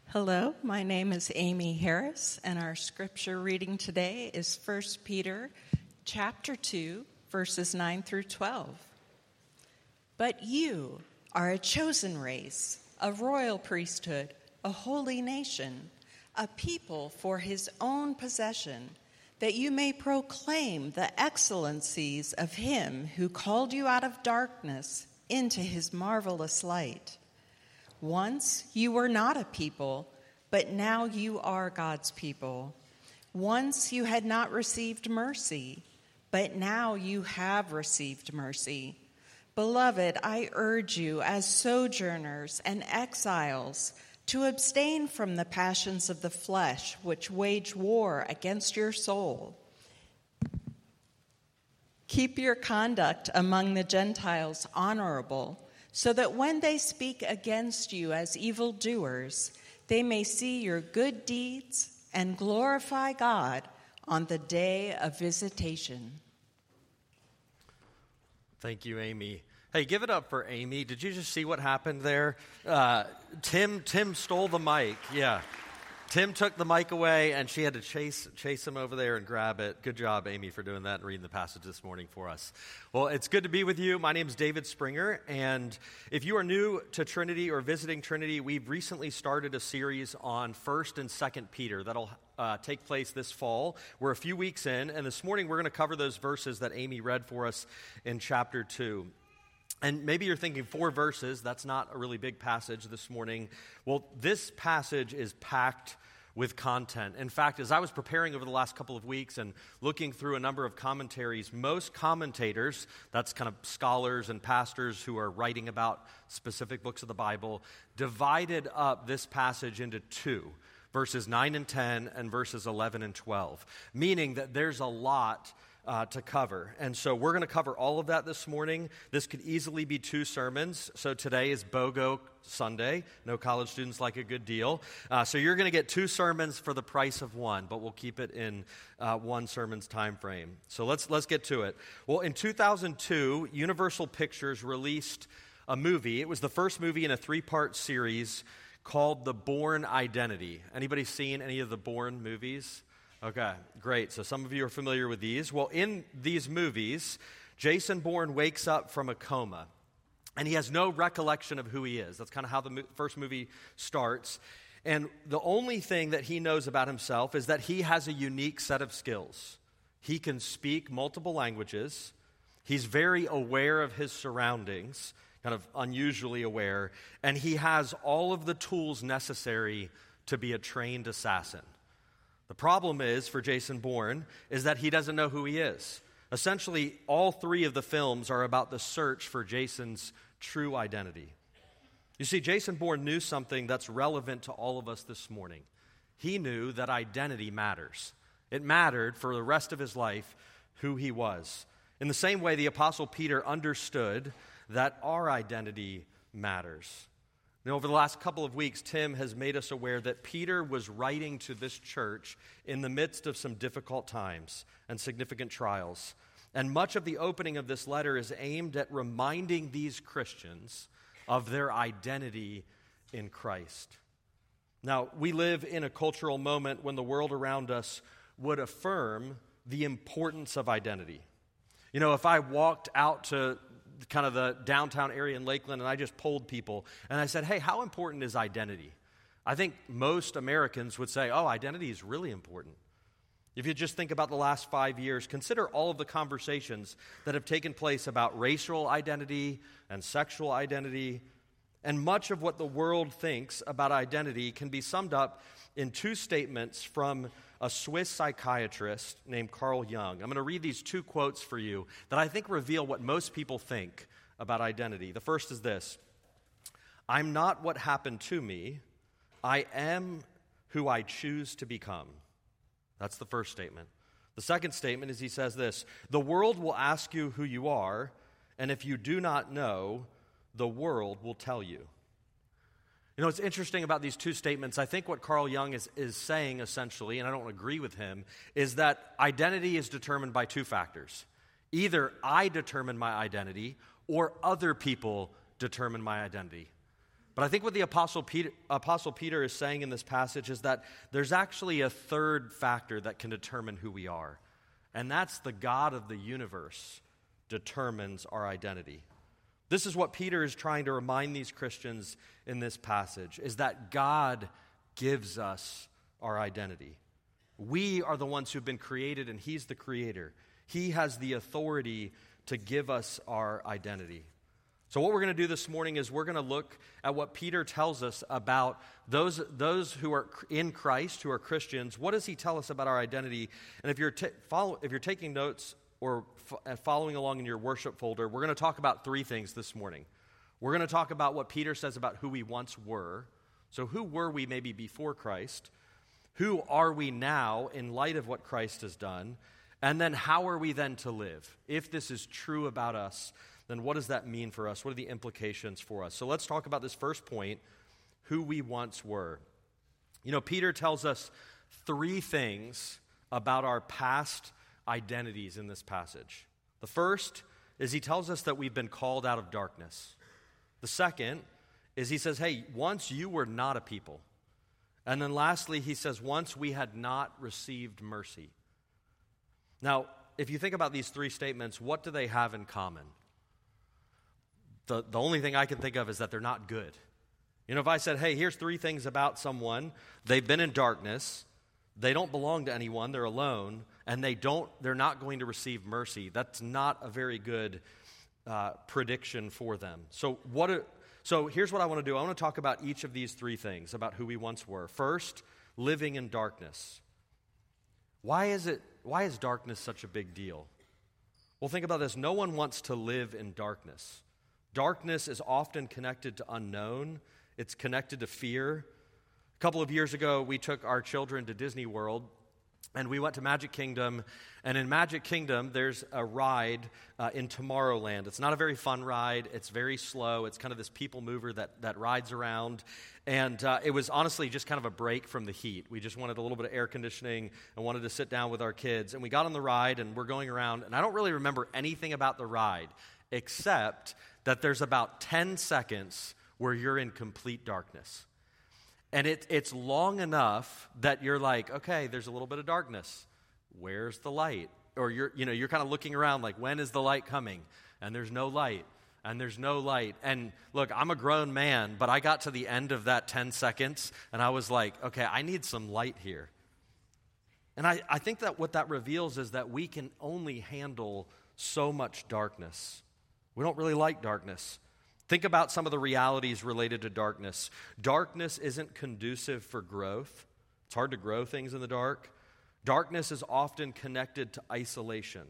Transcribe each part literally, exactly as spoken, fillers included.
Hello, my name is Amy Harris, and our scripture reading today is First Peter chapter two, verses nine through twelve. But you are a chosen race, a royal priesthood, a holy nation, a people for his own possession, that you may proclaim the excellencies of him who called you out of darkness into his marvelous light. Once you were not a people, but now you are God's people. Once you had not received mercy, but now you have received mercy. Beloved, I urge you as sojourners and exiles to abstain from the passions of the flesh which wage war against your soul. Keep your conduct among the Gentiles honorable, so that when they speak against you as evildoers, they may see your good deeds and glorify God on the day of visitation. Thank you, Amy. Hey, give it up for Amy. Did you just see what happened there? Uh, Tim Tim stole the mic. Yeah. Tim took the mic away, and she had to chase chase him over there and grab it. Good job, Amy, for doing that and reading the passage this morning for us. Well, it's good to be with you. My name is David Springer, and if you are new to Trinity or visiting Trinity, we've recently started a series on First and Second Peter that'll uh, take place this fall. We're a few weeks in, and this morning we're going to cover those verses that Amy read for us in chapter two. And maybe you're thinking four verses, that's not a really big passage this morning. Well, this passage is packed with content. In fact, as I was preparing over the last couple of weeks and looking through a number of commentaries, most commentators, that's kind of scholars and pastors who are writing about specific books of the Bible, divided up this passage into two, verses nine and ten and verses eleven and twelve, meaning that there's a lot Uh, to cover. And so we're going to cover all of that this morning. This could easily be two sermons. So today is BOGO Sunday. No college students like a good deal. Uh, so you're going to get two sermons for the price of one, but we'll keep it in uh, one sermon's time frame. So let's let's get to it. Well, in two thousand two, Universal Pictures released a movie. It was the first movie in a three-part series called The Bourne Identity. Anybody seen any of the Bourne movies? Okay, great. So some of you are familiar with these. Well, in these movies, Jason Bourne wakes up from a coma, and he has no recollection of who he is. That's kind of how the mo- first movie starts. And the only thing that he knows about himself is that he has a unique set of skills. He can speak multiple languages. He's very aware of his surroundings, kind of unusually aware, and he has all of the tools necessary to be a trained assassin. The problem is, for Jason Bourne, is that he doesn't know who he is. Essentially, all three of the films are about the search for Jason's true identity. You see, Jason Bourne knew something that's relevant to all of us this morning. He knew that identity matters. It mattered for the rest of his life who he was. In the same way, the Apostle Peter understood that our identity matters. Now, over the last couple of weeks, Tim has made us aware that Peter was writing to this church in the midst of some difficult times and significant trials. And much of the opening of this letter is aimed at reminding these Christians of their identity in Christ. Now, we live in a cultural moment when the world around us would affirm the importance of identity. You know, if I walked out to kind of the downtown area in Lakeland, and I just polled people, and I said, hey, how important is identity? I think most Americans would say, oh, identity is really important. If you just think about the last five years, consider all of the conversations that have taken place about racial identity and sexual identity, and much of what the world thinks about identity can be summed up in two statements from a Swiss psychiatrist named Carl Jung. I'm going to read these two quotes for you that I think reveal what most people think about identity. The first is this: I'm not what happened to me. I am who I choose to become. That's the first statement. The second statement is he says this: the world will ask you who you are, and if you do not know, the world will tell you. You know, what's interesting about these two statements, I think what Carl Jung is, is saying essentially, and I don't agree with him, is that identity is determined by two factors. Either I determine my identity or other people determine my identity. But I think what the Apostle Peter, Apostle Peter is saying in this passage is that there's actually a third factor that can determine who we are. And that's the God of the universe determines our identity. This is what Peter is trying to remind these Christians in this passage, is that God gives us our identity. We are the ones who've been created, and He's the creator. He has the authority to give us our identity. So what we're going to do this morning is we're going to look at what Peter tells us about those, those who are in Christ, who are Christians. What does he tell us about our identity? And if you're, t- follow, if you're taking notes or f- following along in your worship folder, we're going to talk about three things this morning. We're going to talk about what Peter says about who we once were. So who were we maybe before Christ? Who are we now in light of what Christ has done? And then how are we then to live? If this is true about us, then what does that mean for us? What are the implications for us? So let's talk about this first point, who we once were. You know, Peter tells us three things about our past identities in this passage. The first is he tells us that we've been called out of darkness. The second is he says, hey, once you were not a people. And then lastly, he says, once we had not received mercy. Now, if you think about these three statements, what do they have in common? The, the only thing I can think of is that they're not good. You know, if I said, hey, here's three things about someone, they've been in darkness, they don't belong to anyone, they're alone, and they don't, they're not going to receive mercy, that's not a very good uh, prediction for them. So what? Are, so here's what I want to do. I want to talk about each of these three things, about who we once were. First, living in darkness. Why is it, why is darkness such a big deal? Well, think about this. No one wants to live in darkness. Darkness is often connected to unknown. It's connected to fear. A couple of years ago, we took our children to Disney World, and we went to Magic Kingdom. And in Magic Kingdom, there's a ride uh, in Tomorrowland. It's not a very fun ride. It's very slow. It's kind of this people mover that, that rides around. And uh, it was honestly just kind of a break from the heat. We just wanted a little bit of air conditioning and wanted to sit down with our kids. And we got on the ride, and we're going around. And I don't really remember anything about the ride, except that there's about ten seconds where you're in complete darkness. And it, it's long enough that you're like, okay, there's a little bit of darkness. Where's the light? Or you're, you know, you're kind of looking around like, when is the light coming? And there's no light. And there's no light. And look, I'm a grown man, but I got to the end of that ten seconds, and I was like, okay, I need some light here. And I, I think that what that reveals is that we can only handle so much darkness. We don't really like darkness. Think about some of the realities related to darkness. Darkness isn't conducive for growth. It's hard to grow things in the dark. Darkness is often connected to isolation.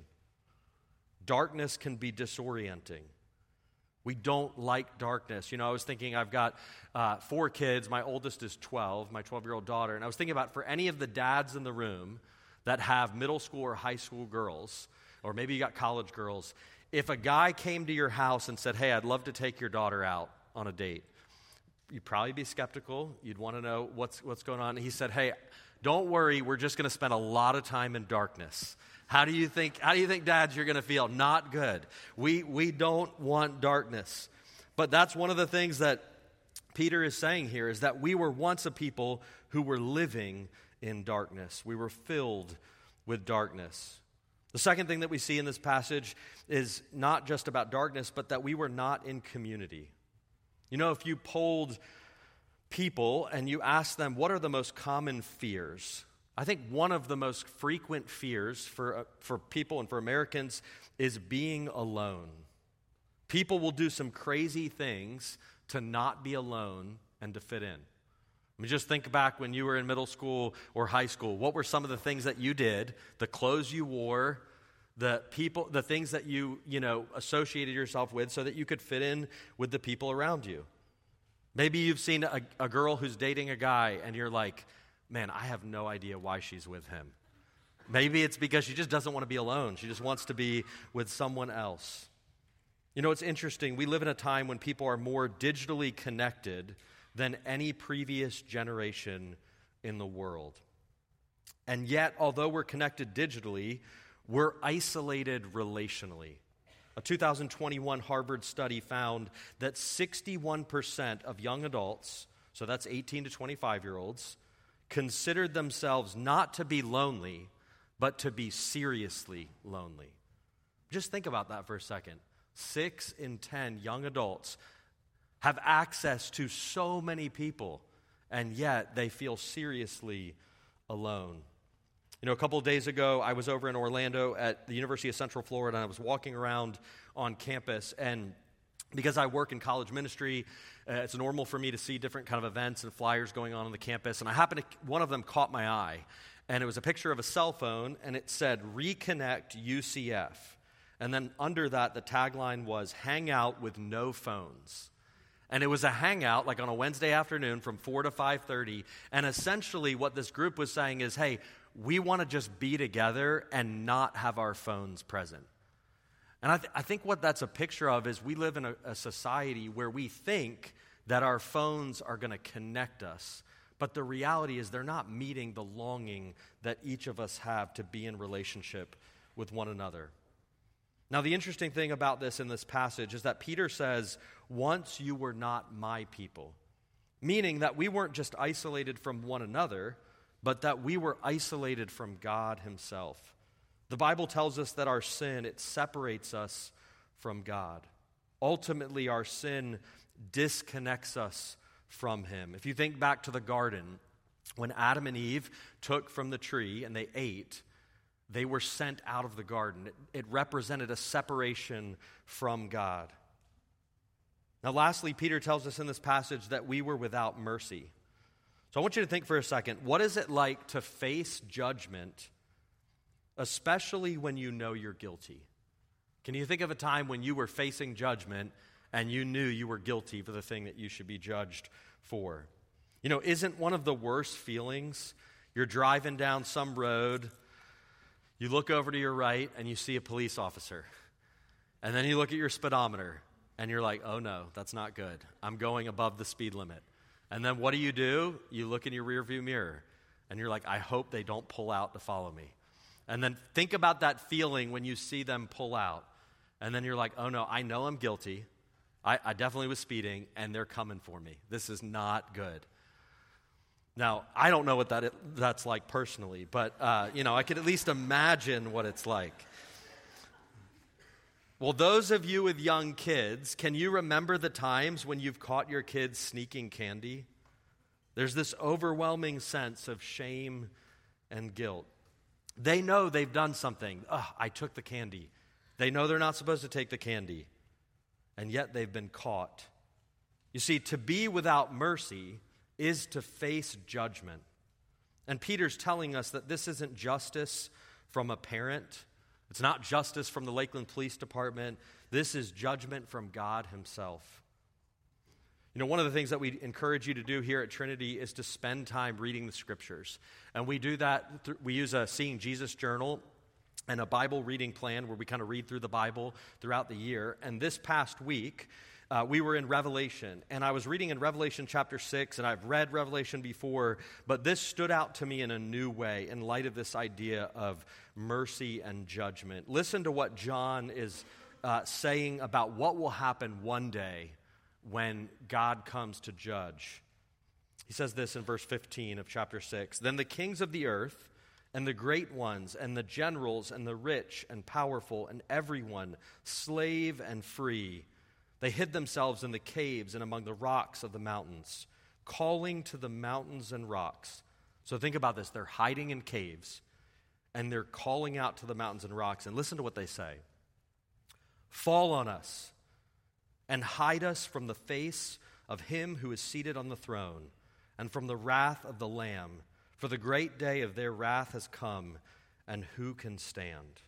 Darkness can be disorienting. We don't like darkness. You know, I was thinking I've got uh, four kids. My oldest is twelve, my twelve-year-old daughter. And I was thinking about for any of the dads in the room that have middle school or high school girls, or maybe you got college girls, if a guy came to your house and said, hey, I'd love to take your daughter out on a date, you'd probably be skeptical. You'd want to know what's what's going on. And he said, hey, don't worry, we're just going to spend a lot of time in darkness. How do you think, how do you think, dads, you're going to feel? Not good. We, we don't want darkness. But that's one of the things that Peter is saying here, is that we were once a people who were living in darkness. We were filled with darkness. The second thing that we see in this passage is not just about darkness, but that we were not in community. You know, if you polled people and you asked them, what are the most common fears? I think one of the most frequent fears for, uh, for people and for Americans is being alone. People will do some crazy things to not be alone and to fit in. I mean, just think back when you were in middle school or high school. What were some of the things that you did, the clothes you wore, the people, the things that you, you know, associated yourself with so that you could fit in with the people around you? Maybe you've seen a, a girl who's dating a guy and you're like, man, I have no idea why she's with him. Maybe it's because she just doesn't want to be alone. She just wants to be with someone else. You know, it's interesting. We live in a time when people are more digitally connected than any previous generation in the world. And yet, although we're connected digitally, we're isolated relationally. A two thousand twenty-one Harvard study found that sixty-one percent of young adults, so that's eighteen to twenty-five-year-olds, considered themselves not to be lonely, but to be seriously lonely. Just think about that for a second. Six in ten young adults have access to so many people, and yet they feel seriously alone. You know, a couple of days ago, I was over in Orlando at the University of Central Florida, and I was walking around on campus, and because I work in college ministry, uh, it's normal for me to see different kind of events and flyers going on on the campus, and I happened to, one of them caught my eye, and it was a picture of a cell phone, and it said, "Reconnect U C F." And then under that, the tagline was, "Hang out with no phones." And it was a hangout, like on a Wednesday afternoon from four to five thirty, and essentially what this group was saying is, hey, we want to just be together and not have our phones present. And I, th- I think what that's a picture of is we live in a, a society where we think that our phones are going to connect us. But the reality is they're not meeting the longing that each of us have to be in relationship with one another. Now, the interesting thing about this in this passage is that Peter says, once you were not my people, meaning that we weren't just isolated from one another, but that we were isolated from God himself. The Bible tells us that our sin, it separates us from God. Ultimately, our sin disconnects us from him. If you think back to the garden, when Adam and Eve took from the tree and they ate, they were sent out of the garden. It, it represented a separation from God. Now, lastly, Peter tells us in this passage that we were without mercy. So I want you to think for a second, what is it like to face judgment, especially when you know you're guilty? Can you think of a time when you were facing judgment and you knew you were guilty for the thing that you should be judged for? You know, isn't one of the worst feelings, you're driving down some road, you look over to your right and you see a police officer, and then you look at your speedometer and you're like, oh no, that's not good. I'm going above the speed limit. And then what do you do? You look in your rearview mirror, and you're like, I hope they don't pull out to follow me. And then think about that feeling when you see them pull out. And then you're like, oh no, I know I'm guilty. I, I definitely was speeding, and they're coming for me. This is not good. Now, I don't know what that that's like personally, but uh, you know, I could at least imagine what it's like. Well, those of you with young kids, can you remember the times when you've caught your kids sneaking candy? There's this overwhelming sense of shame and guilt. They know they've done something. Ugh, I took the candy. They know they're not supposed to take the candy, and yet they've been caught. You see, to be without mercy is to face judgment. And Peter's telling us that this isn't justice from a parent. It's not justice from the Lakeland Police Department. This is judgment from God himself. You know, one of the things that we encourage you to do here at Trinity is to spend time reading the Scriptures. And we do that, th- we use a Seeing Jesus journal and a Bible reading plan where we kind of read through the Bible throughout the year. And this past week, Uh, we were in Revelation, and I was reading in Revelation chapter six, and I've read Revelation before, but this stood out to me in a new way in light of this idea of mercy and judgment. Listen to what John is uh, saying about what will happen one day when God comes to judge. He says this in verse fifteen of chapter six, "Then the kings of the earth and the great ones and the generals and the rich and powerful and everyone, slave and free, they hid themselves in the caves and among the rocks of the mountains, calling to the mountains and rocks." So think about this. They're hiding in caves, and they're calling out to the mountains and rocks. And listen to what they say. "Fall on us and hide us from the face of him who is seated on the throne and from the wrath of the Lamb. For the great day of their wrath has come, and who can stand?"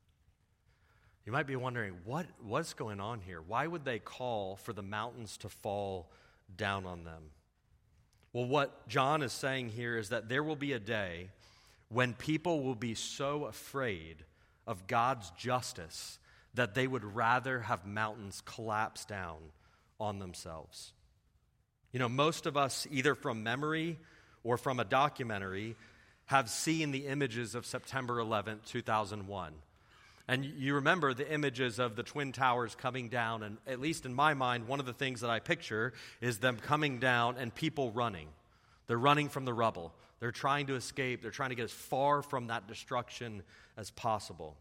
You might be wondering, what, what's going on here? Why would they call for the mountains to fall down on them? Well, what John is saying here is that there will be a day when people will be so afraid of God's justice that they would rather have mountains collapse down on themselves. You know, most of us, either from memory or from a documentary, have seen the images of September eleventh, two thousand one. And you remember the images of the Twin Towers coming down, and at least in my mind, one of the things that I picture is them coming down and people running. They're running from the rubble. They're trying to escape. They're trying to get as far from that destruction as possible.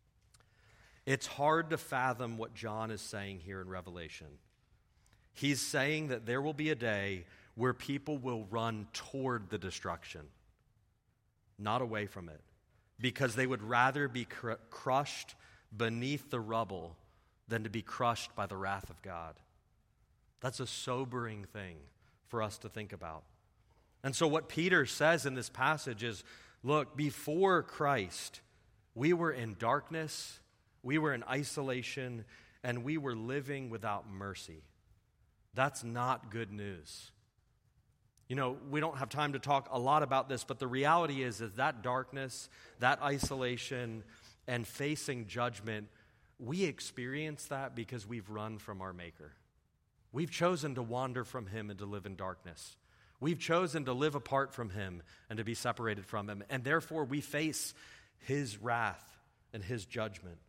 It's hard to fathom what John is saying here in Revelation. He's saying that there will be a day where people will run toward the destruction, not away from it, because they would rather be cr- crushed beneath the rubble than to be crushed by the wrath of God. That's a sobering thing for us to think about. And so what Peter says in this passage is, look, before Christ, we were in darkness, we were in isolation, and we were living without mercy. That's not good news. You know, we don't have time to talk a lot about this, but the reality is, is that darkness, that isolation, and facing judgment, we experience that because we've run from our Maker. We've chosen to wander from Him and to live in darkness. We've chosen to live apart from Him and to be separated from Him, and therefore we face His wrath and His judgment.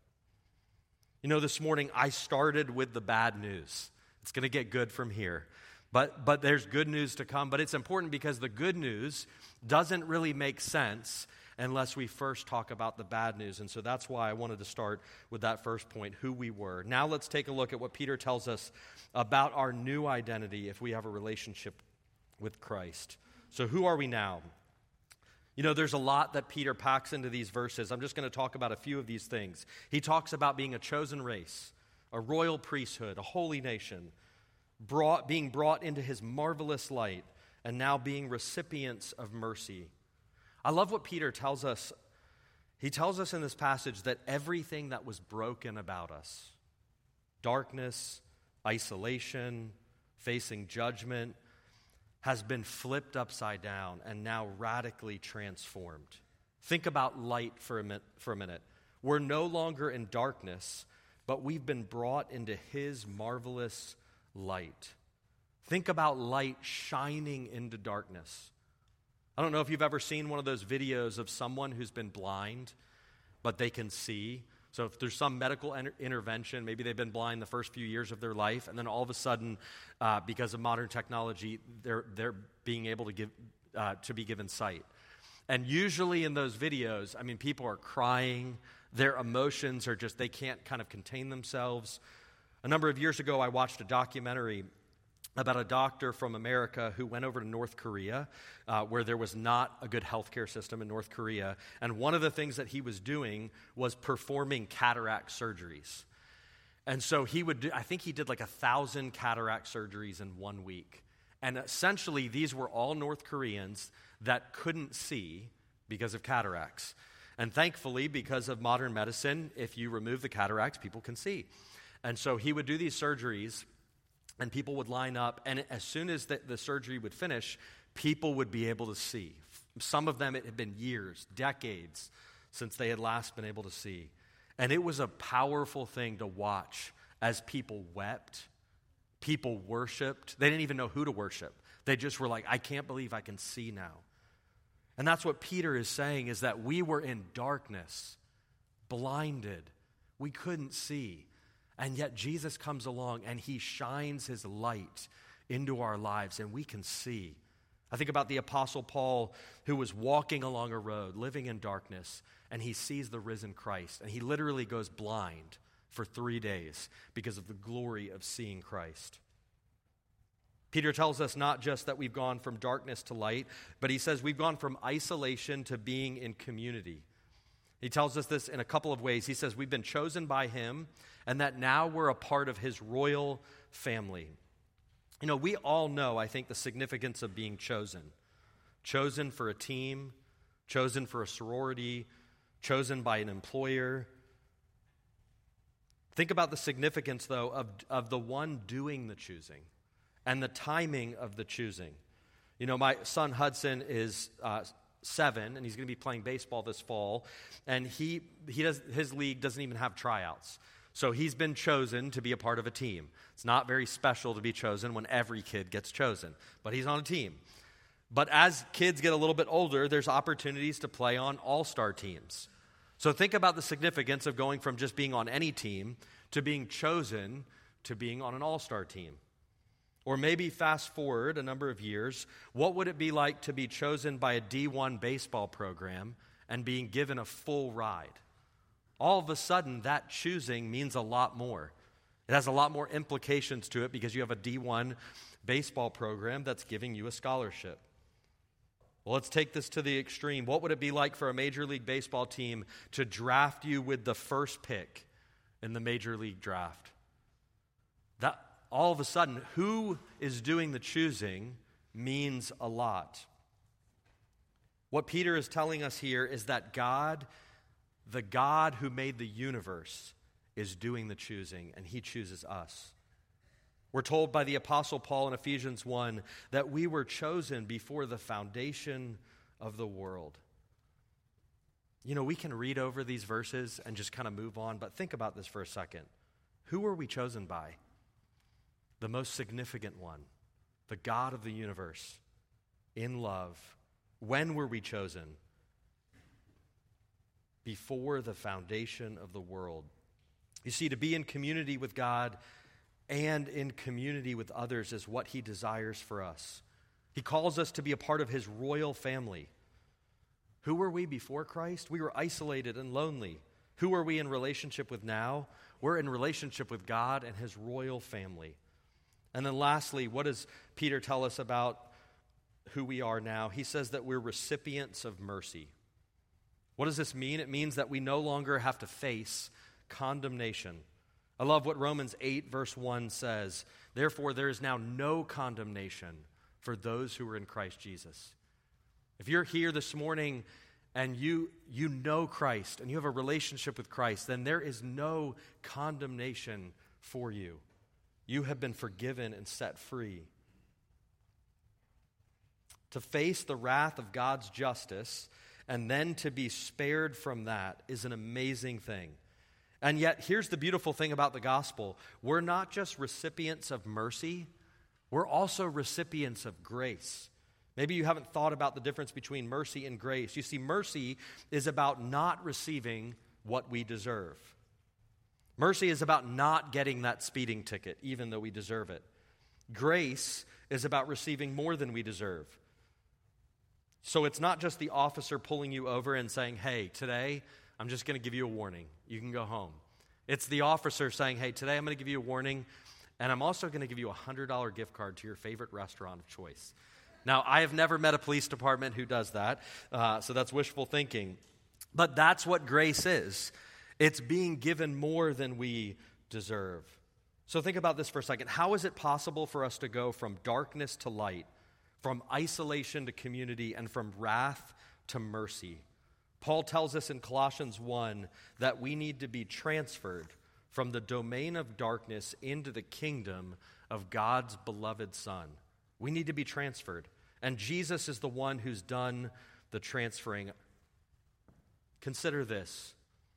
You know, this morning I started with the bad news. It's going to get good from here. But but there's good news to come. But it's important because the good news doesn't really make sense unless we first talk about the bad news. And so that's why I wanted to start with that first point, who we were. Now let's take a look at what Peter tells us about our new identity if we have a relationship with Christ. So who are we now? You know, there's a lot that Peter packs into these verses. I'm just going to talk about a few of these things. He talks about being a chosen race, a royal priesthood, a holy nation, Brought, being brought into His marvelous light, and now being recipients of mercy. I love what Peter tells us. He tells us in this passage that everything that was broken about us, darkness, isolation, facing judgment, has been flipped upside down and now radically transformed. Think about light for a minute. For a minute. We're no longer in darkness, but we've been brought into His marvelous light. Think about light shining into darkness. I don't know if you've ever seen one of those videos of someone who's been blind, but they can see. So if there's some medical inter- intervention, maybe they've been blind the first few years of their life, and then all of a sudden, uh, because of modern technology, they're they're being able to give uh, to be given sight. And usually in those videos, I mean, people are crying. Their emotions are just, they can't kind of contain themselves. A number of years ago, I watched a documentary about a doctor from America who went over to North Korea, uh, where there was not a good healthcare system in North Korea. And one of the things that he was doing was performing cataract surgeries. And so he would do, I think he did like a thousand cataract surgeries in one week. And essentially, these were all North Koreans that couldn't see because of cataracts. And thankfully, because of modern medicine, if you remove the cataracts, people can see. And so he would do these surgeries, and people would line up, and as soon as the, the surgery would finish, people would be able to see. Some of them, it had been years, decades, since they had last been able to see. And it was a powerful thing to watch as people wept, people worshiped. They didn't even know who to worship. They just were like, I can't believe I can see now. And that's what Peter is saying, is that we were in darkness, blinded. We couldn't see. And yet Jesus comes along and He shines His light into our lives and we can see. I think about the Apostle Paul, who was walking along a road, living in darkness, and he sees the risen Christ. And he literally goes blind for three days because of the glory of seeing Christ. Peter tells us not just that we've gone from darkness to light, but he says we've gone from isolation to being in community. He tells us this in a couple of ways. He says we've been chosen by Him, and that now we're a part of His royal family. You know, we all know, I think, the significance of being chosen. Chosen for a team, chosen for a sorority, chosen by an employer. Think about the significance, though, of, of the one doing the choosing and the timing of the choosing. You know, my son Hudson is uh, seven, and he's going to be playing baseball this fall, and he he does his league doesn't even have tryouts. So he's been chosen to be a part of a team. It's not very special to be chosen when every kid gets chosen, but he's on a team. But as kids get a little bit older, there's opportunities to play on all-star teams. So think about the significance of going from just being on any team to being chosen to being on an all-star team. Or maybe fast forward a number of years, what would it be like to be chosen by a D one baseball program and being given a full ride? All of a sudden, that choosing means a lot more. It has a lot more implications to it because you have a D one baseball program that's giving you a scholarship. Well, let's take this to the extreme. What would it be like for a Major League Baseball team to draft you with the first pick in the Major League draft? That all of a sudden, who is doing the choosing means a lot. What Peter is telling us here is that God, the God who made the universe, is doing the choosing, and he chooses us. We're told by the Apostle Paul in Ephesians one that we were chosen before the foundation of the world. You know, we can read over these verses and just kind of move on, but think about this for a second. Who were we chosen by? The most significant one, the God of the universe, in love. When were we chosen? Before the foundation of the world. You see, to be in community with God and in community with others is what he desires for us. He calls us to be a part of his royal family. Who were we before Christ? We were isolated and lonely. Who are we in relationship with now? We're in relationship with God and his royal family. And then lastly, what does Peter tell us about who we are now? He says that we're recipients of mercy. What does this mean? It means that we no longer have to face condemnation. I love what Romans eight verse one says. Therefore, there is now no condemnation for those who are in Christ Jesus. If you're here this morning and you, you know Christ and you have a relationship with Christ, then there is no condemnation for you. You have been forgiven and set free. To face the wrath of God's justice and then to be spared from that is an amazing thing. And yet, here's the beautiful thing about the gospel. We're not just recipients of mercy, we're also recipients of grace. Maybe you haven't thought about the difference between mercy and grace. You see, mercy is about not receiving what we deserve. Mercy is about not getting that speeding ticket, even though we deserve it. Grace is about receiving more than we deserve. So it's not just the officer pulling you over and saying, hey, today, I'm just going to give you a warning. You can go home. It's the officer saying, hey, today I'm going to give you a warning, and I'm also going to give you a one hundred dollars gift card to your favorite restaurant of choice. Now, I have never met a police department who does that, uh, so that's wishful thinking. But that's what grace is. It's being given more than we deserve. So think about this for a second. How is it possible for us to go from darkness to light, from isolation to community, and from wrath to mercy? Paul tells us in Colossians one that we need to be transferred from the domain of darkness into the kingdom of God's beloved Son. We need to be transferred. And Jesus is the one who's done the transferring. Consider this.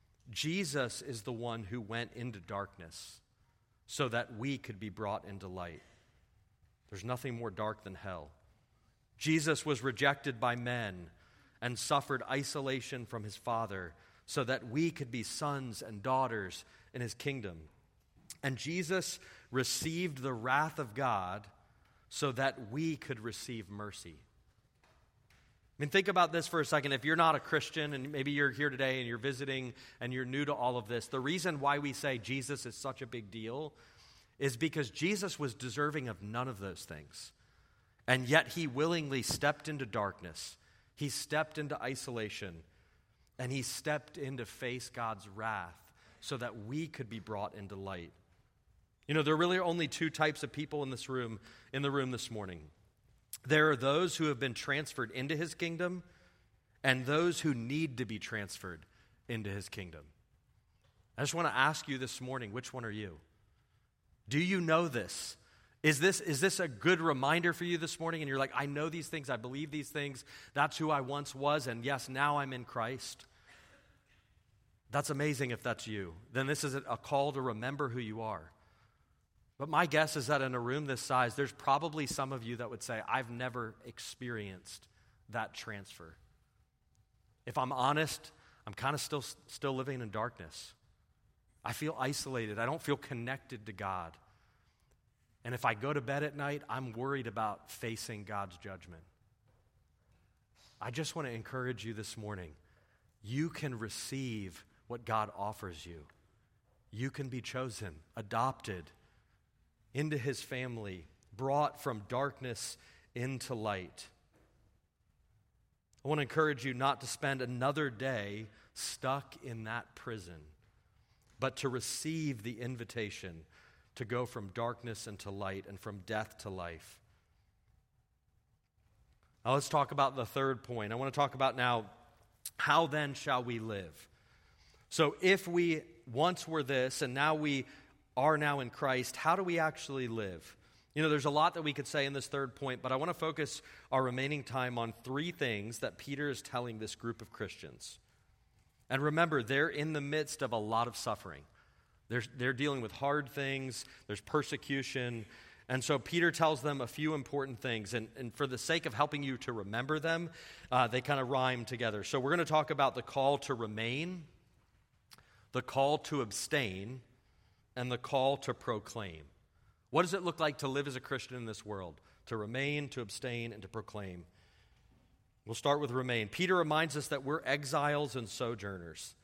Jesus is the one who went into darkness so that we could be brought into light. There's nothing more dark than hell. Jesus was rejected by men and suffered isolation from his Father so that we could be sons and daughters in his kingdom. And Jesus received the wrath of God so that we could receive mercy. I mean, think about this for a second. If you're not a Christian and maybe you're here today and you're visiting and you're new to all of this, the reason why we say Jesus is such a big deal is because Jesus was deserving of none of those things. And yet he willingly stepped into darkness. He stepped into isolation, and he stepped in to face God's wrath so that we could be brought into light. You know, there are really only two types of people in this room, in the room this morning. There are those who have been transferred into his kingdom and those who need to be transferred into his kingdom. I just want to ask you this morning, which one are you? Do you know this? Is this, is this a good reminder for you this morning? And you're like, I know these things, I believe these things, that's who I once was, and yes, now I'm in Christ. That's amazing if that's you. Then this is a call to remember who you are. But my guess is that in a room this size, there's probably some of you that would say, I've never experienced that transfer. If I'm honest, I'm kind of still still living in darkness. I feel isolated. I don't feel connected to God. And if I go to bed at night, I'm worried about facing God's judgment. I just want to encourage you this morning. You can receive what God offers you. You can be chosen, adopted into his family, brought from darkness into light. I want to encourage you not to spend another day stuck in that prison, but to receive the invitation to go from darkness into light and from death to life. Now let's talk about the third point. I want to talk about now, how then shall we live? So if we once were this and now we are now in Christ, how do we actually live? You know, there's a lot that we could say in this third point, but I want to focus our remaining time on three things that Peter is telling this group of Christians. And remember, they're in the midst of a lot of suffering. They're, they're dealing with hard things, there's persecution, and so Peter tells them a few important things, and, and for the sake of helping you to remember them, uh, they kind of rhyme together. So we're going to talk about the call to remain, the call to abstain, and the call to proclaim. What does it look like to live as a Christian in this world? To remain, to abstain, and to proclaim. We'll start with remain. Peter reminds us that we're exiles and sojourners,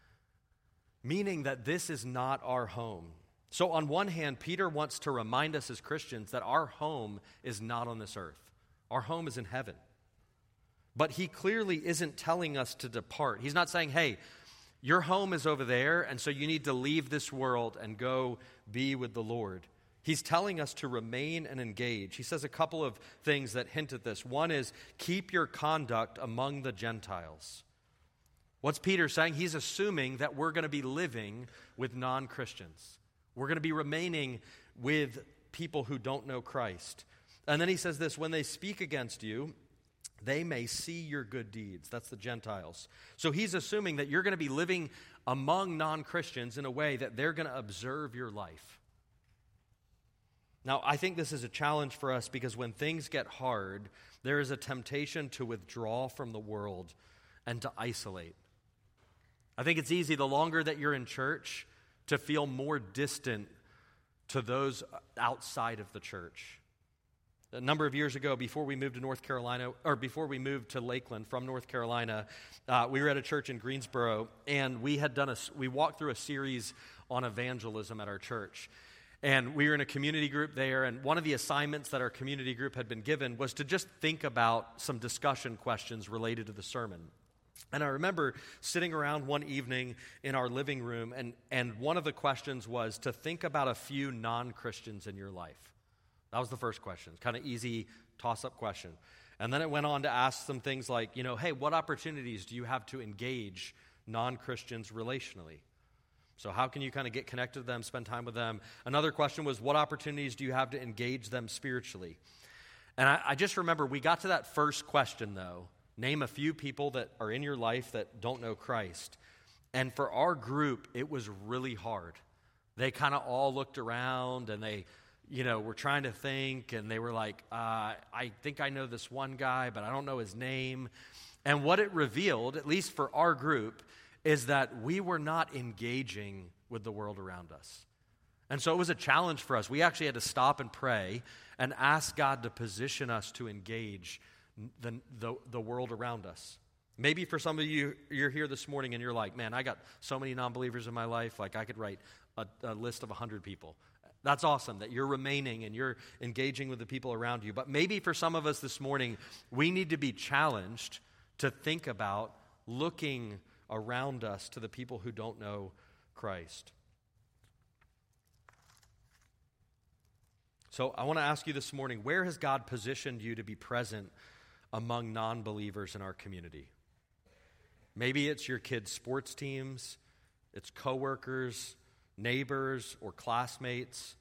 meaning that this is not our home. So on one hand, Peter wants to remind us as Christians that our home is not on this earth. Our home is in heaven. But he clearly isn't telling us to depart. He's not saying, hey, your home is over there, and so you need to leave this world and go be with the Lord. He's telling us to remain and engage. He says a couple of things that hint at this. One is, keep your conduct among the Gentiles. What's Peter saying? He's assuming that we're going to be living with non-Christians. We're going to be remaining with people who don't know Christ. And then he says this, when they speak against you, they may see your good deeds. That's the Gentiles. So he's assuming that you're going to be living among non-Christians in a way that they're going to observe your life. Now, I think this is a challenge for us because when things get hard, there is a temptation to withdraw from the world and to isolate. I think it's easy, the longer that you're in church, to feel more distant to those outside of the church. A number of years ago, before we moved to North Carolina, or before we moved to Lakeland from North Carolina, uh, we were at a church in Greensboro, and we had done a, we walked through a series on evangelism at our church. And we were in a community group there, and one of the assignments that our community group had been given was to just think about some discussion questions related to the sermon. And I remember sitting around one evening in our living room, and, and one of the questions was to think about a few non-Christians in your life. That was the first question. Kind of easy, toss-up question. And then it went on to ask some things like, you know, hey, what opportunities do you have to engage non-Christians relationally? So how can you kind of get connected to them, spend time with them? Another question was, what opportunities do you have to engage them spiritually? And I, I just remember we got to that first question, though. Name a few people that are in your life that don't know Christ. And for our group, it was really hard. They kind of all looked around and they, you know, were trying to think, and they were like, uh, I think I know this one guy, but I don't know his name. And what it revealed, at least for our group, is that we were not engaging with the world around us. And so it was a challenge for us. We actually had to stop and pray and ask God to position us to engage the, the, the world around us. Maybe for some of you, you're here this morning and you're like, man, I got so many non-believers in my life, like I could write a, a list of one hundred people. That's awesome that you're remaining and you're engaging with the people around you. But maybe for some of us this morning, we need to be challenged to think about looking around us to the people who don't know Christ. So I want to ask you this morning, where has God positioned you to be present among non-believers in our community? Maybe it's your kids' sports teams, it's coworkers, neighbors, or classmates.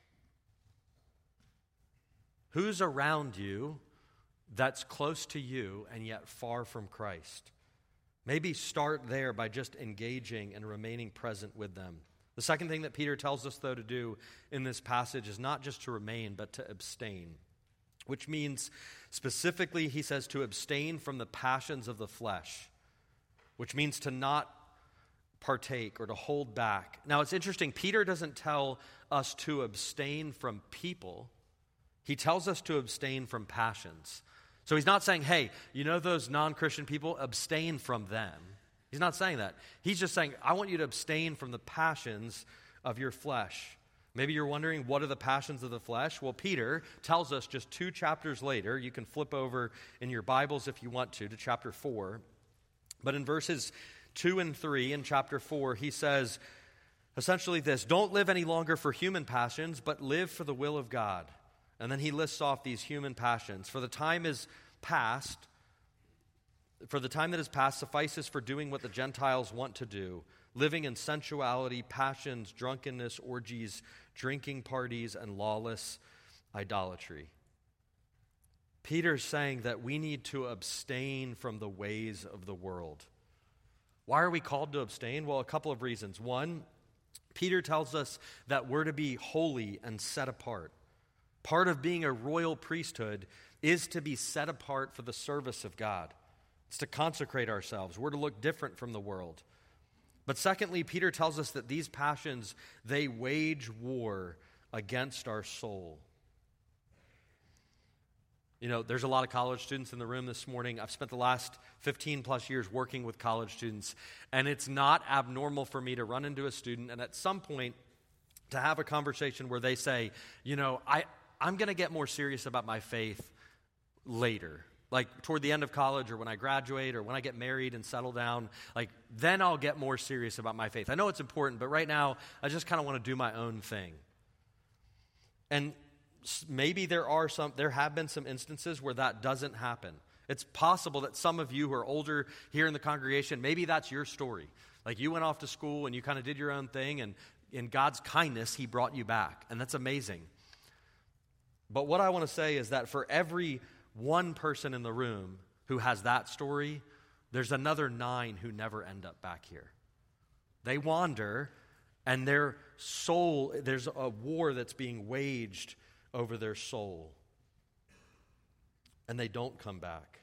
Who's around you that's close to you and yet far from Christ? Maybe start there by just engaging and remaining present with them. The second thing that Peter tells us, though, to do in this passage is not just to remain, but to abstain, which means specifically, he says, to abstain from the passions of the flesh, which means to not partake or to hold back. Now, it's interesting. Peter doesn't tell us to abstain from people. He tells us to abstain from passions. So he's not saying, hey, you know those non-Christian people, abstain from them. He's not saying that. He's just saying, I want you to abstain from the passions of your flesh. Maybe you're wondering, what are the passions of the flesh? Well, Peter tells us just two chapters later. You can flip over in your Bibles if you want to, to chapter four. But in verses two and three in chapter four, he says essentially this: don't live any longer for human passions, but live for the will of God. And then he lists off these human passions. For the time is past, for the time that is past suffices for doing what the Gentiles want to do, living in sensuality, passions, drunkenness, orgies, drinking parties, and lawless idolatry. Peter's saying that we need to abstain from the ways of the world. Why are we called to abstain? Well, a couple of reasons. One, Peter tells us that we're to be holy and set apart. Part of being a royal priesthood is to be set apart for the service of God. It's to consecrate ourselves. We're to look different from the world. But secondly, Peter tells us that these passions, they wage war against our soul. You know, there's a lot of college students in the room this morning. I've spent the last fifteen plus years working with college students, and it's not abnormal for me to run into a student and at some point to have a conversation where they say, you know, I, I'm going to get more serious about my faith later. Like toward the end of college or when I graduate or when I get married and settle down, like then I'll get more serious about my faith. I know it's important, but right now I just kind of want to do my own thing. And maybe there are some, there have been some instances where that doesn't happen. It's possible that some of you who are older here in the congregation, maybe that's your story. Like you went off to school and you kind of did your own thing, and in God's kindness, He brought you back. And that's amazing. But what I want to say is that for every one person in the room who has that story, there's another nine who never end up back here. They wander, and their soul, there's a war that's being waged over their soul. And they don't come back.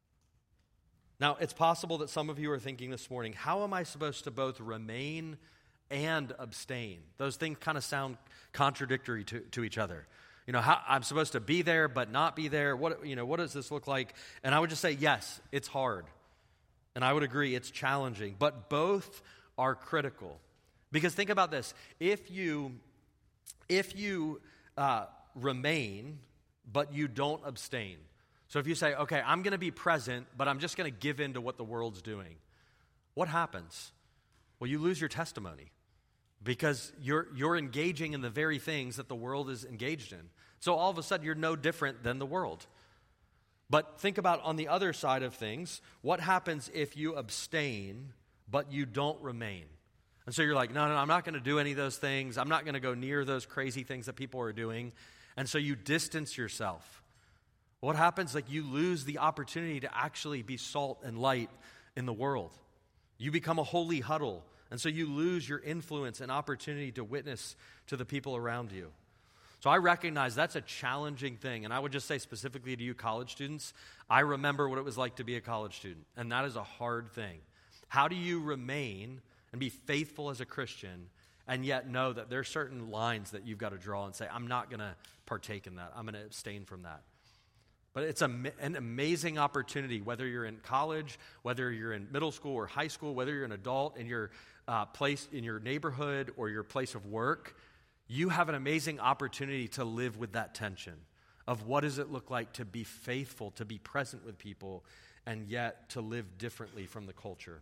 Now, it's possible that some of you are thinking this morning, how am I supposed to both remain and abstain? Those things kind of sound contradictory to, to each other. You know, how, I'm supposed to be there but not be there. What, you know, what does this look like? And I would just say, yes, it's hard. And I would agree, it's challenging. But both are critical. Because think about this. If you, if you uh, remain, but you don't abstain. So if you say, okay, I'm going to be present, but I'm just going to give in to what the world's doing. What happens? Well, you lose your testimony. Because you're you're engaging in the very things that the world is engaged in. So all of a sudden, you're no different than the world. But think about on the other side of things, what happens if you abstain, but you don't remain? And so you're like, no, no, I'm not going to do any of those things. I'm not going to go near those crazy things that people are doing. And so you distance yourself. What happens? Like you lose the opportunity to actually be salt and light in the world. You become a holy huddle. And so you lose your influence and opportunity to witness to the people around you. So I recognize that's a challenging thing. And I would just say specifically to you college students, I remember what it was like to be a college student. And that is a hard thing. How do you remain and be faithful as a Christian and yet know that there are certain lines that you've got to draw and say, I'm not going to partake in that. I'm going to abstain from that. But it's a, an amazing opportunity, whether you're in college, whether you're in middle school or high school, whether you're an adult in your uh, place, in your neighborhood or your place of work, you have an amazing opportunity to live with that tension of what does it look like to be faithful, to be present with people, and yet to live differently from the culture.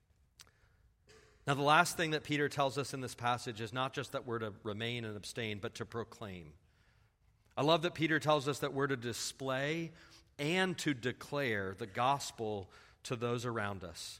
Now, the last thing that Peter tells us in this passage is not just that we're to remain and abstain, but to proclaim. I love that Peter tells us that we're to display and to declare the gospel to those around us.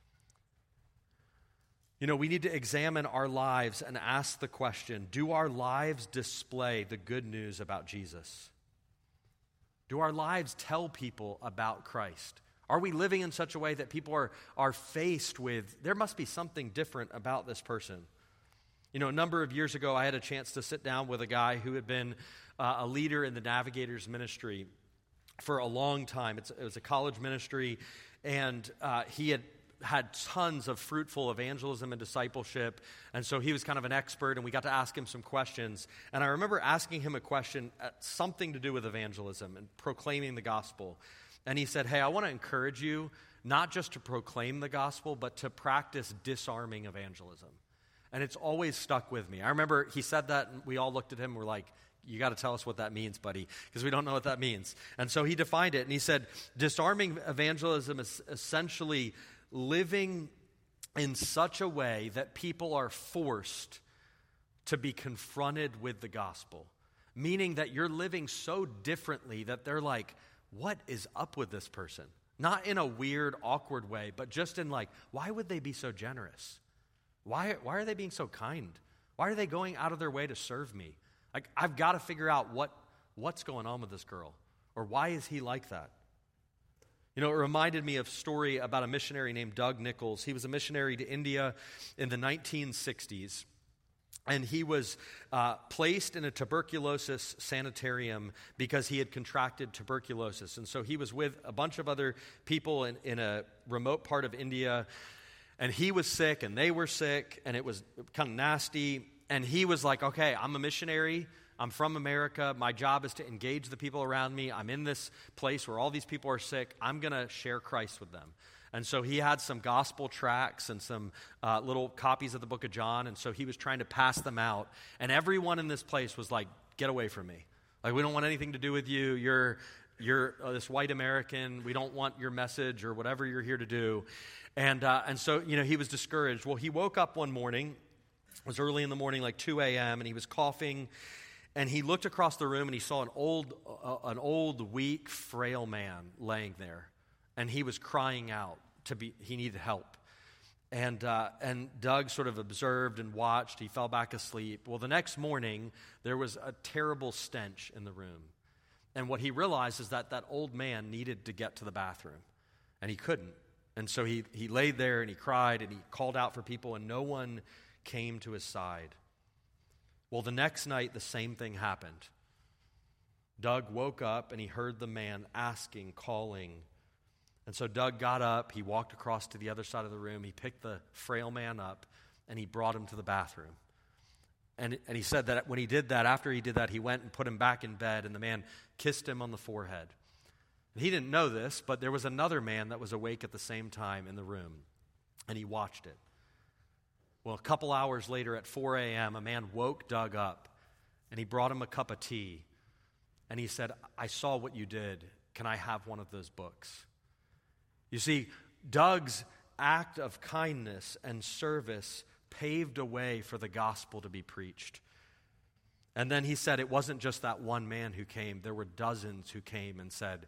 You know, we need to examine our lives and ask the question, do our lives display the good news about Jesus? Do our lives tell people about Christ? Are we living in such a way that people are, are faced with, there must be something different about this person? You know, a number of years ago, I had a chance to sit down with a guy who had been uh, a leader in the Navigators ministry for a long time. It's, it was a college ministry, and uh, he had had tons of fruitful evangelism and discipleship, and so he was kind of an expert, and we got to ask him some questions. And I remember asking him a question, uh, something to do with evangelism and proclaiming the gospel. And he said, hey, I want to encourage you not just to proclaim the gospel, but to practice disarming evangelism. And it's always stuck with me. I remember he said that, and we all looked at him and were like, you got to tell us what that means, buddy, because we don't know what that means. And so he defined it, and he said, disarming evangelism is essentially living in such a way that people are forced to be confronted with the gospel, meaning that you're living so differently that they're like, what is up with this person? Not in a weird, awkward way, but just in like, why would they be so generous? Why, why are they being so kind? Why are they going out of their way to serve me? Like, I've got to figure out what, what's going on with this girl, or why is he like that? You know, it reminded me of a story about a missionary named Doug Nichols. He was a missionary to India in the nineteen sixties, and he was uh, placed in a tuberculosis sanitarium because he had contracted tuberculosis. And so he was with a bunch of other people in, in a remote part of India, and he was sick, and they were sick, and it was kind of nasty. And he was like, okay, I'm a missionary. I'm from America. My job is to engage the people around me. I'm in this place where all these people are sick. I'm going to share Christ with them. And so he had some gospel tracts and some uh, little copies of the book of John. And so he was trying to pass them out. And everyone in this place was like, get away from me. Like, we don't want anything to do with you. You're, you're uh, this white American. We don't want your message or whatever you're here to do. And, uh, and so, you know, he was discouraged. Well, he woke up one morning. It was early in the morning, like two a.m., and he was coughing, and he looked across the room, and he saw an old, uh, an old, weak, frail man laying there, and he was crying out to be. He needed help, and uh, and Doug sort of observed and watched. He fell back asleep. Well, the next morning, there was a terrible stench in the room, and what he realized is that that old man needed to get to the bathroom, and he couldn't, and so he he laid there and he cried and he called out for people, and no one came to his side. Well, the next night, the same thing happened. Doug woke up and he heard the man asking, calling. And so Doug got up, he walked across to the other side of the room, he picked the frail man up, and he brought him to the bathroom. And, and he said that when he did that, after he did that, he went and put him back in bed, and the man kissed him on the forehead. And he didn't know this, but there was another man that was awake at the same time in the room, and he watched it. Well, a couple hours later at four a.m., a man woke Doug up, and he brought him a cup of tea, and he said, I saw what you did. Can I have one of those books? You see, Doug's act of kindness and service paved a way for the gospel to be preached. And then he said it wasn't just that one man who came. There were dozens who came and said,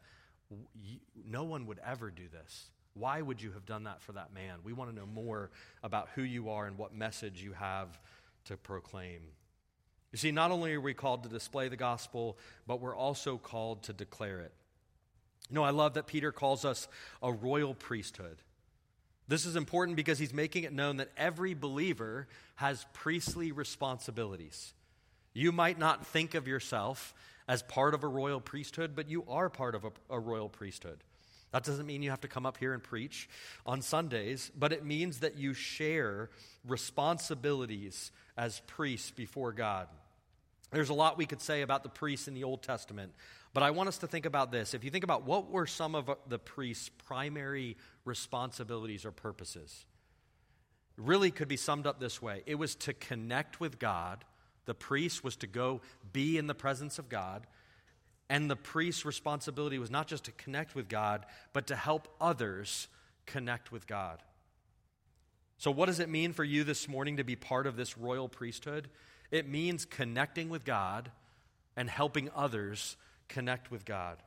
no one would ever do this. Why would you have done that for that man? We want to know more about who you are and what message you have to proclaim. You see, not only are we called to display the gospel, but we're also called to declare it. You know, I love that Peter calls us a royal priesthood. This is important because he's making it known that every believer has priestly responsibilities. You might not think of yourself as part of a royal priesthood, but you are part of a, a royal priesthood. That doesn't mean you have to come up here and preach on Sundays, but it means that you share responsibilities as priests before God. There's a lot we could say about the priests in the Old Testament, but I want us to think about this. If you think about what were some of the priests' primary responsibilities or purposes, it really could be summed up this way. It was to connect with God. The priest was to go be in the presence of God. And the priest's responsibility was not just to connect with God, but to help others connect with God. So what does it mean for you this morning to be part of this royal priesthood? It means connecting with God and helping others connect with God.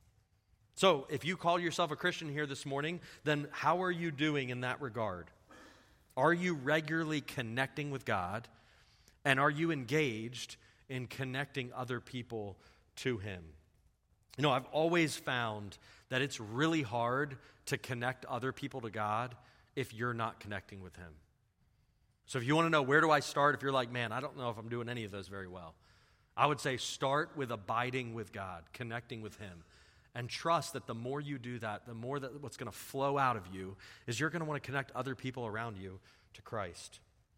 So if you call yourself a Christian here this morning, then how are you doing in that regard? Are you regularly connecting with God? And are you engaged in connecting other people to Him? You know, I've always found that it's really hard to connect other people to God if you're not connecting with Him. So if you want to know where do I start, if you're like, man, I don't know if I'm doing any of those very well, I would say start with abiding with God, connecting with Him. And trust that the more you do that, the more that what's going to flow out of you is you're going to want to connect other people around you to Christ.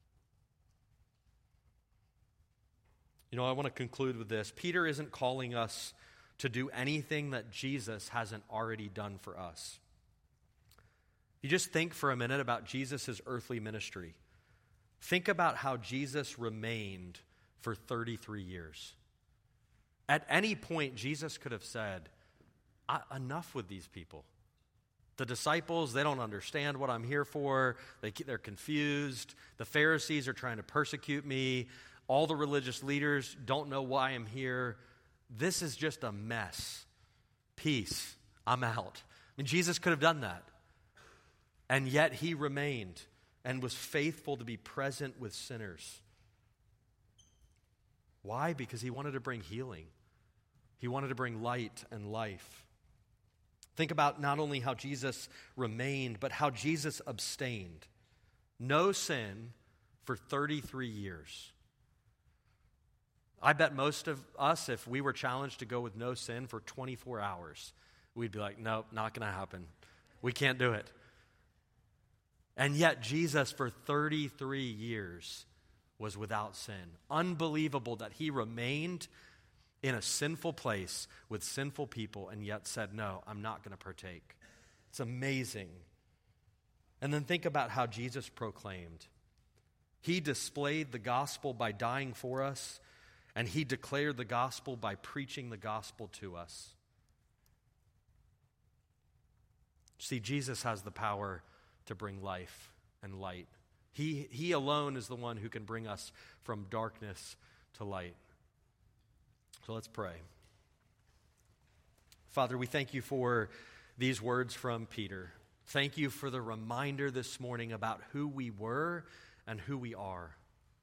You know, I want to conclude with this. Peter isn't calling us to do anything that Jesus hasn't already done for us. You just think for a minute about Jesus' earthly ministry. Think about how Jesus remained for thirty-three years. At any point, Jesus could have said, enough with these people. The disciples, they don't understand what I'm here for. They, they're confused. The Pharisees are trying to persecute me. All the religious leaders don't know why I'm here. This is just a mess. Peace. I'm out. I mean, Jesus could have done that. And yet he remained and was faithful to be present with sinners. Why? Because he wanted to bring healing. He wanted to bring light and life. Think about not only how Jesus remained, but how Jesus abstained. No sin for thirty-three years. I bet most of us, if we were challenged to go with no sin for twenty-four hours, we'd be like, nope, not going to happen. We can't do it. And yet Jesus, for thirty-three years, was without sin. Unbelievable that he remained in a sinful place with sinful people and yet said, no, I'm not going to partake. It's amazing. And then think about how Jesus proclaimed. He displayed the gospel by dying for us, and he declared the gospel by preaching the gospel to us. See, Jesus has the power to bring life and light. He, he alone is the one who can bring us from darkness to light. So let's pray. Father, we thank you for these words from Peter. Thank you for the reminder this morning about who we were and who we are.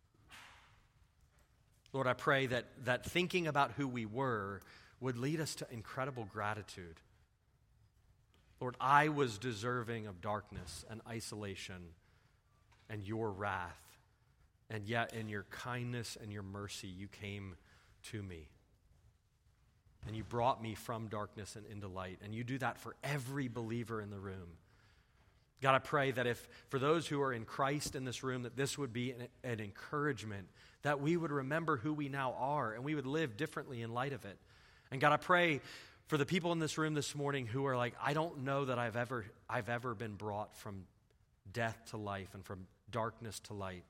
Lord, I pray that, that thinking about who we were would lead us to incredible gratitude. Lord, I was deserving of darkness and isolation and your wrath, and yet in your kindness and your mercy, you came to me. And you brought me from darkness and into light. And you do that for every believer in the room. God, I pray that if, for those who are in Christ in this room, that this would be an, an encouragement, that we would remember who we now are, and we would live differently in light of it. And God, I pray for the people in this room this morning who are like, I don't know that I've ever, I've ever been brought from death to life and from darkness to light.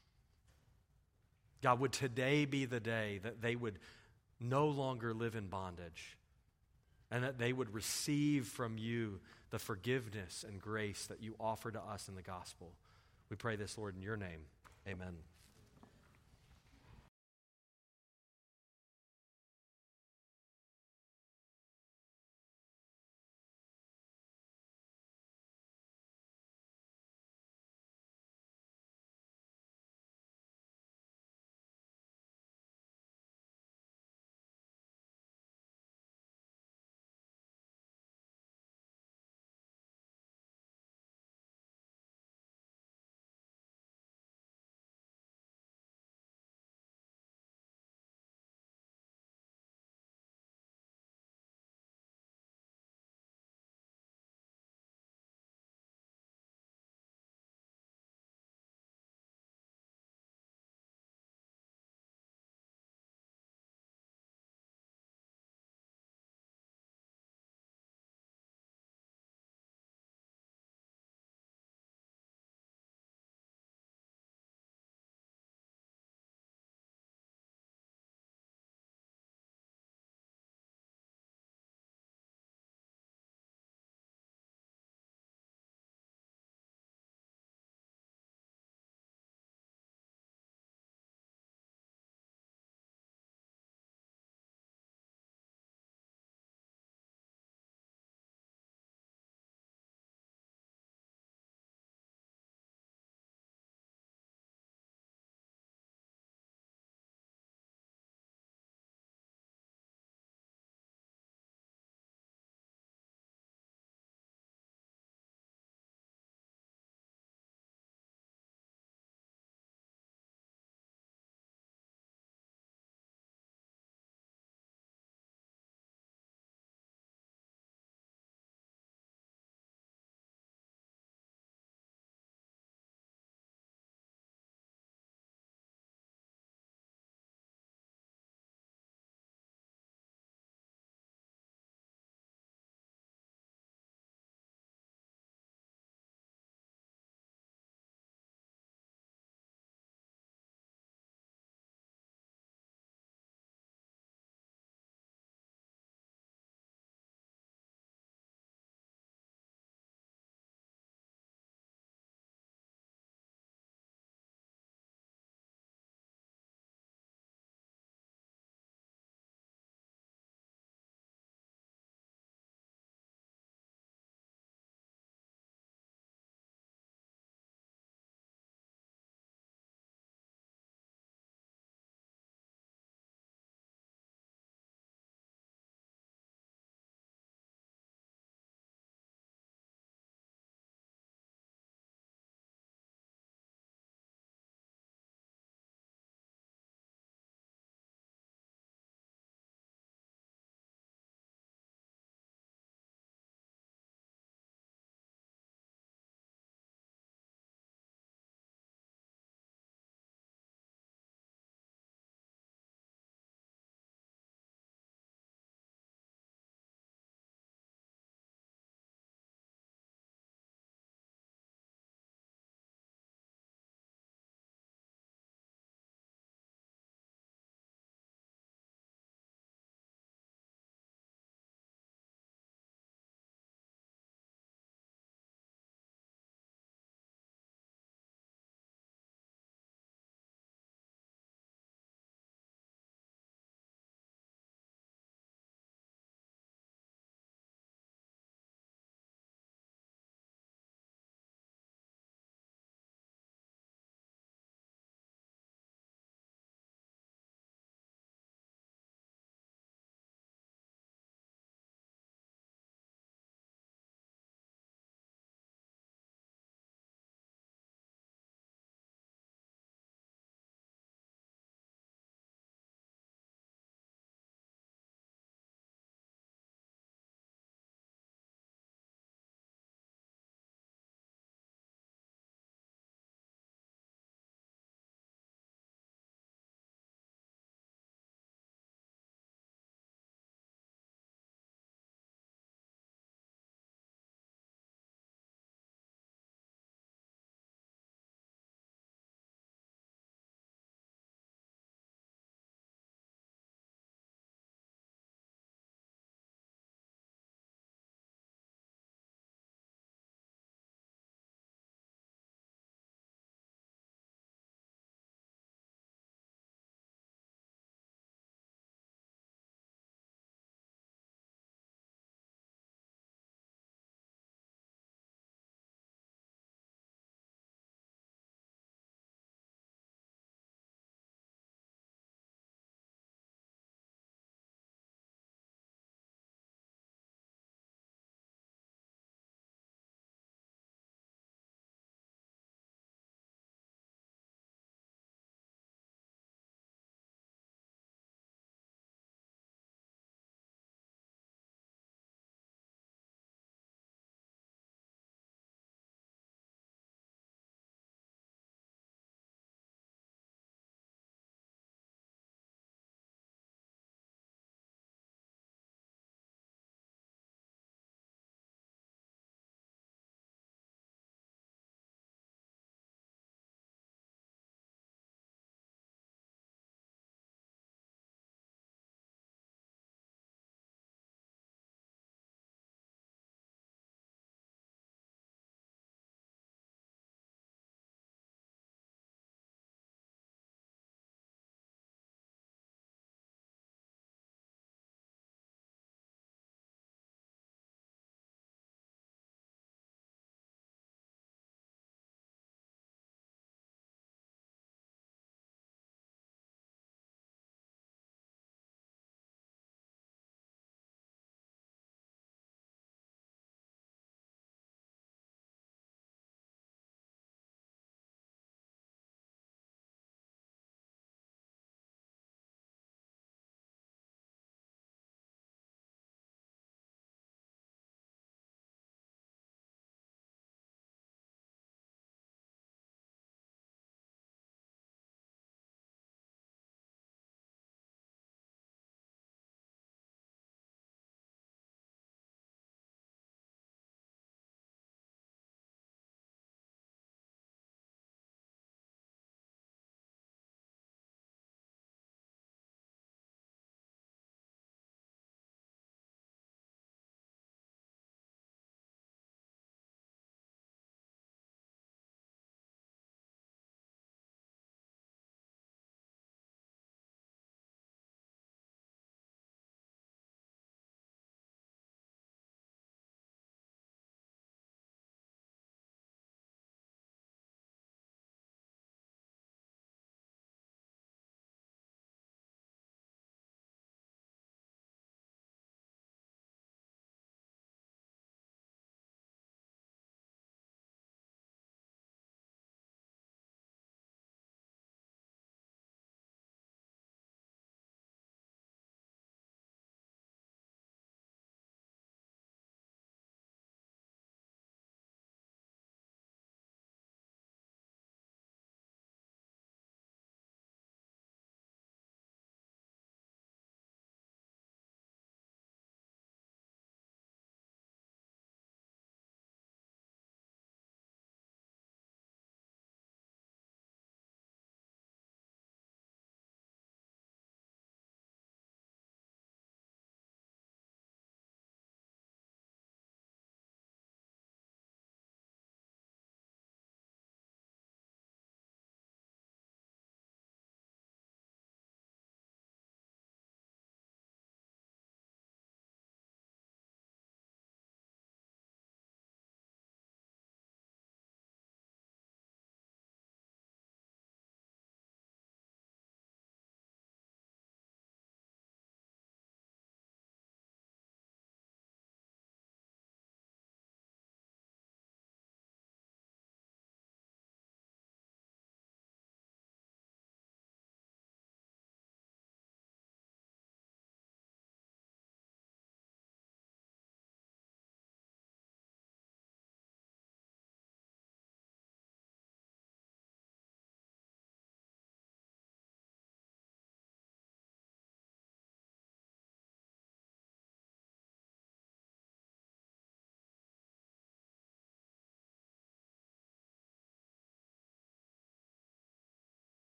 God, would today be the day that they would no longer live in bondage, and that they would receive from you the forgiveness and grace that you offer to us in the gospel. We pray this, Lord, in your name. Amen.